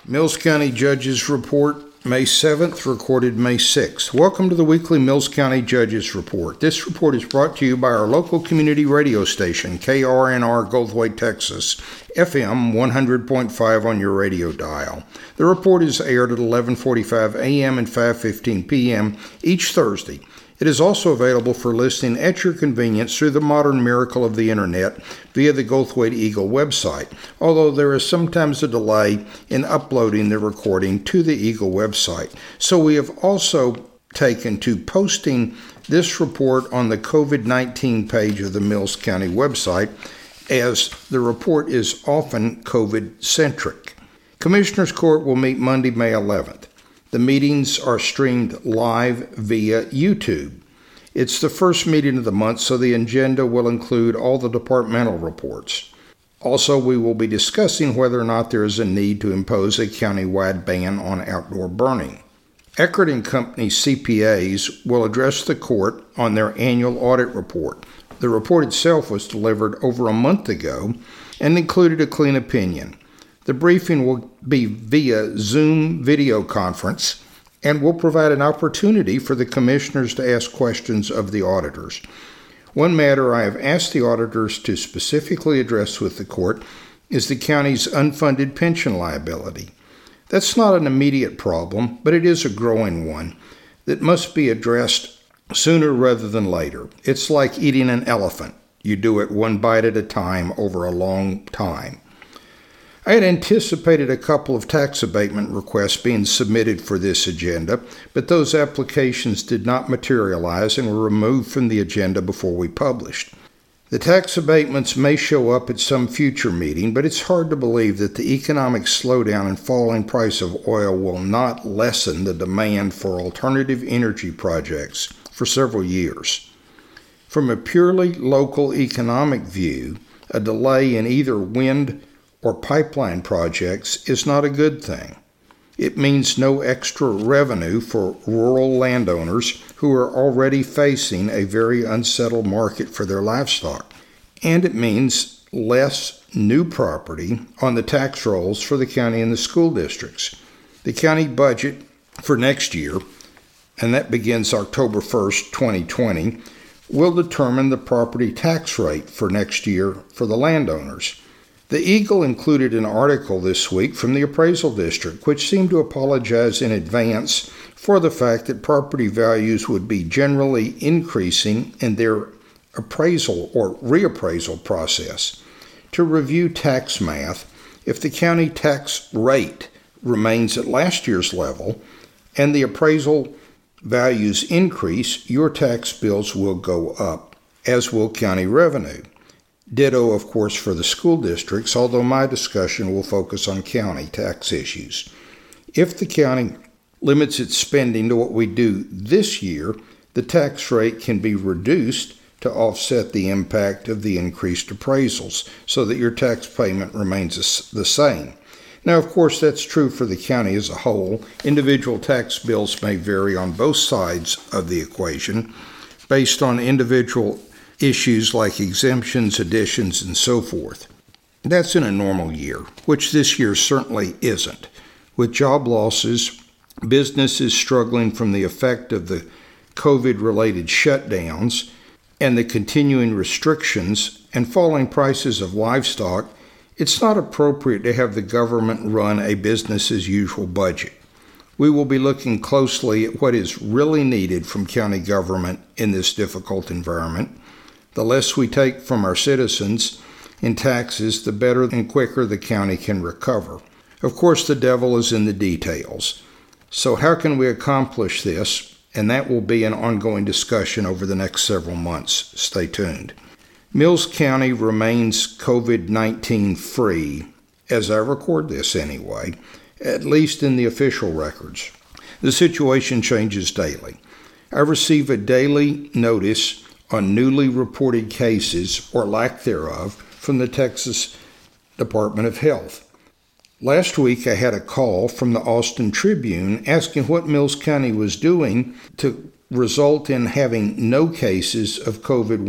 Mills County Judges Report, May 7th, recorded May 6th. Welcome to the weekly Mills County Judges Report. This report is brought to you by our local community radio station, KRNR Goldthwaite, Texas, FM 100.5 on your radio dial. The report is aired at 11:45 a.m. and 5:15 p.m. each Thursday. It is also available for listening at your convenience through the modern miracle of the Internet via the Goldthwaite Eagle website, although there is sometimes a delay in uploading the recording to the Eagle website. So we have also taken to posting this report on the COVID-19 page of the Mills County website, as the report is often COVID-centric. Commissioners Court will meet Monday, May 11th. The meetings are streamed live via YouTube. It's the first meeting of the month, so the agenda will include all the departmental reports. Also, we will be discussing whether or not there is a need to impose a countywide ban on outdoor burning. Eckert & Company CPAs will address the court on their annual audit report. The report itself was delivered over a month ago and included a clean opinion. The briefing will be via Zoom video conference and will provide an opportunity for the commissioners to ask questions of the auditors. One matter I have asked the auditors to specifically address with the court is the county's unfunded pension liability. That's not an immediate problem, but it is a growing one that must be addressed sooner rather than later. It's like eating an elephant. You do it one bite at a time over a long time. I had anticipated a couple of tax abatement requests being submitted for this agenda, but those applications did not materialize and were removed from the agenda before we published. The tax abatements may show up at some future meeting, but it's hard to believe that the economic slowdown and falling price of oil will not lessen the demand for alternative energy projects for several years. From a purely local economic view, a delay in either wind or pipeline projects is not a good thing. It means no extra revenue for rural landowners who are already facing a very unsettled market for their livestock. And it means less new property on the tax rolls for the county and the school districts. The county budget for next year, and that begins October 1st, 2020, will determine the property tax rate for next year for the landowners. The Eagle included an article this week from the appraisal district, which seemed to apologize in advance for the fact that property values would be generally increasing in their appraisal or reappraisal process. To review tax math, if the county tax rate remains at last year's level and the appraisal values increase, your tax bills will go up, as will county revenue. Ditto, of course, for the school districts, although my discussion will focus on county tax issues. If the county limits its spending to what we do this year, the tax rate can be reduced to offset the impact of the increased appraisals so that your tax payment remains the same. Now, of course, that's true for the county as a whole. Individual tax bills may vary on both sides of the equation based on individual issues like exemptions, additions, and so forth. That's in a normal year, which this year certainly isn't. With job losses, businesses struggling from the effect of the COVID-related shutdowns, and the continuing restrictions and falling prices of livestock, it's not appropriate to have the government run a business-as-usual budget. We will be looking closely at what is really needed from county government in this difficult environment. The less we take from our citizens in taxes, the better and quicker the county can recover. Of course, the devil is in the details. So how can we accomplish this? And that will be an ongoing discussion over the next several months. Stay tuned. Mills County remains COVID-19 free, as I record this anyway, at least in the official records. The situation changes daily. I receive a daily notice on newly reported cases, or lack thereof, from the Texas Department of Health. Last week I had a call from the Austin Tribune asking what Mills County was doing to result in having no cases of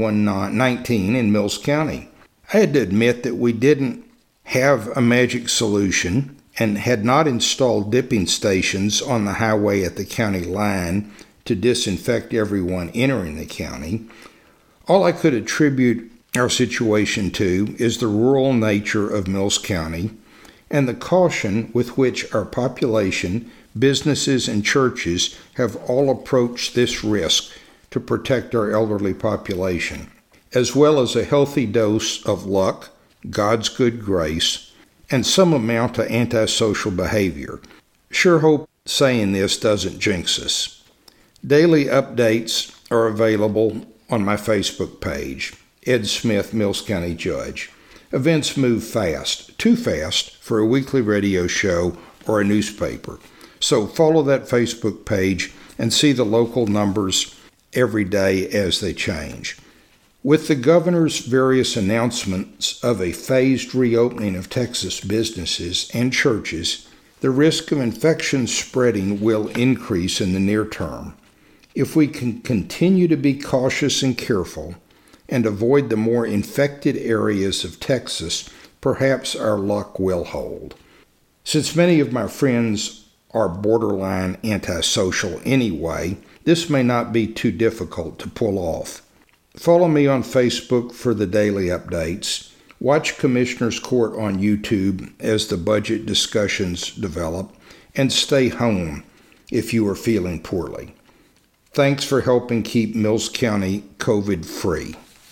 COVID-19 in Mills County. I had to admit that we didn't have a magic solution and had not installed dipping stations on the highway at the county line to disinfect everyone entering the county, all I could attribute our situation to is the rural nature of Mills County and the caution with which our population, businesses, and churches have all approached this risk to protect our elderly population, as well as a healthy dose of luck, God's good grace, and some amount of antisocial behavior. Sure hope saying this doesn't jinx us. Daily updates are available on my Facebook page, Ed Smith, Mills County Judge. Events move fast, too fast for a weekly radio show or a newspaper. So follow that Facebook page and see the local numbers every day as they change. With the governor's various announcements of a phased reopening of Texas businesses and churches, the risk of infection spreading will increase in the near term. If we can continue to be cautious and careful and avoid the more infected areas of Texas, perhaps our luck will hold. Since many of my friends are borderline antisocial anyway, this may not be too difficult to pull off. Follow me on Facebook for the daily updates. Watch Commissioner's Court on YouTube as the budget discussions develop, and stay home if you are feeling poorly. Thanks for helping keep Mills County COVID-free.